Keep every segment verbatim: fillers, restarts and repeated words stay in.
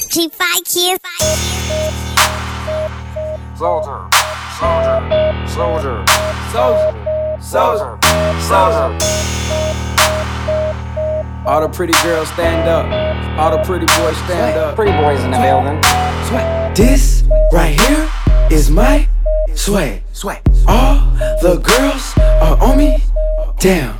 G five kids. Soldier, soldier, soldier, soldier, soldier, soldier. All the pretty girls stand up. All the pretty boys stand up. Pretty boys in the building. Swag. This right here is my swag. Swag. All the girls are on me. Damn.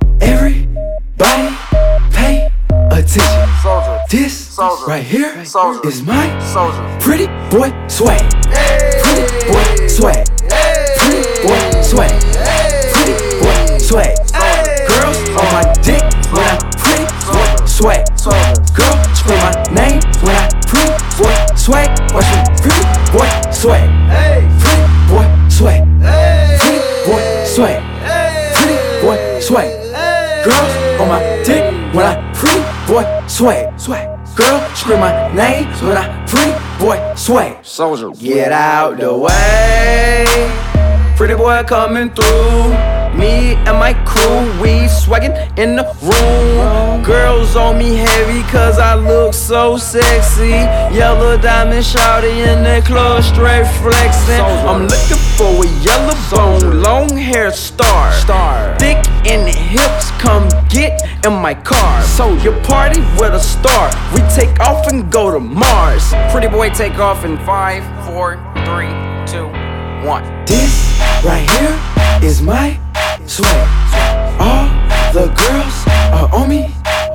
Everybody pay attention. Soldier. This Soldier. right here Soldier. is my Soldier. pretty boy swag. Pretty boy swag. Pretty boy swag. Pretty boy swag. Girls on my dick when I pretty boy swag. Girl scream my name when I pretty boy swag. Watch me pretty boy swag. Pretty boy swag. Pretty boy swag. Pretty boy swag. Girls on my dick when I pretty boy swag. Swag. Girl scream my name when I pretty boy swag. Soldier. Get out the way. Pretty boy coming through. Me and my crew, we swaggin' in the room. Girls on me heavy cause I look so sexy. Yellow diamond shawty in the club straight flexin'. I'm looking for a yellow bone, long hair star. Star. Thick in the hips, come get in my car. So you party with a star, we take off and go to Mars. Pretty boy take off in five, four, three, two, one. This right here is my swag. All the girls are on me.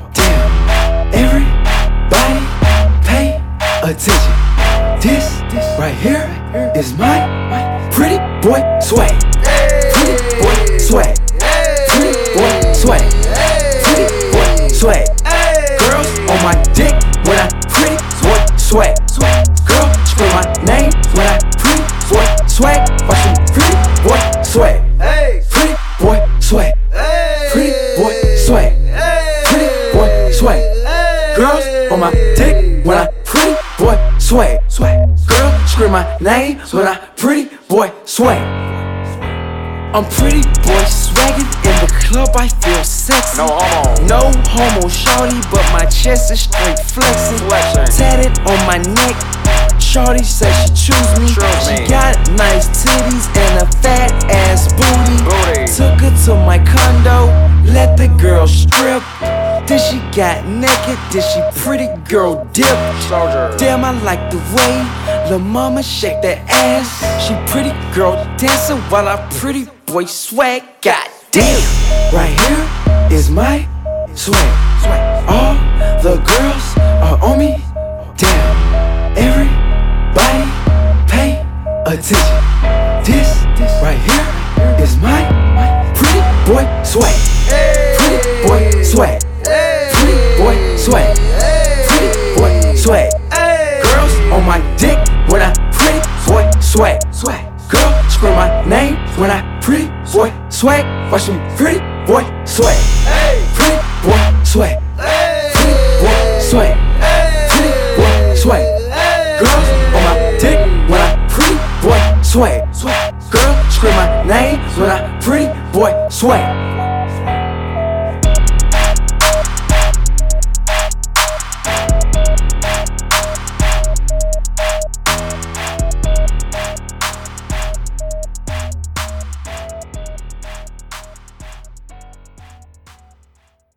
Damn. Everybody pay attention. This right here is my pretty boy swag. Pretty boy swag. Pretty boy swag. Pretty boy swag. Girls on my dick when I pretty boy swag. Girl scream my name when I pretty boy swag. Watch me pretty boy swag. Pretty boy swag. Pretty boy swag. Pretty boy swag. Girls on my dick when I pretty boy swag. Girl scream my name when I pretty boy swag. I'm pretty boy swaggin' in the club, I feel sexy. No homo. No homo shawty, but my chest is straight flexin'. Flexing. Tatted on my neck, shawty said she choose me. Choose She me. got nice titties and a fat ass booty. Booty. Took her to my condo, let the girl strip. Then she got naked, then she pretty girl dip. Soldier. Damn, I like the way the mama shake that ass. She pretty girl dancing while I pretty boy swag. God damn. Right here is my swag. All the girls are on me. Damn. Everybody pay attention. This right here is my pretty boy swag. Pretty boy swag. Pretty boy swag. Pretty boy swag. Girls on my dick when I pretty boy swag. Girl scream my name when I pretty boy swag. Watch me pretty boy swag. Pretty boy swag. Pretty boy swag. Pretty boy swag. Girls on my dick when I pretty boy swag. Girl scream my name when I pretty boy swag.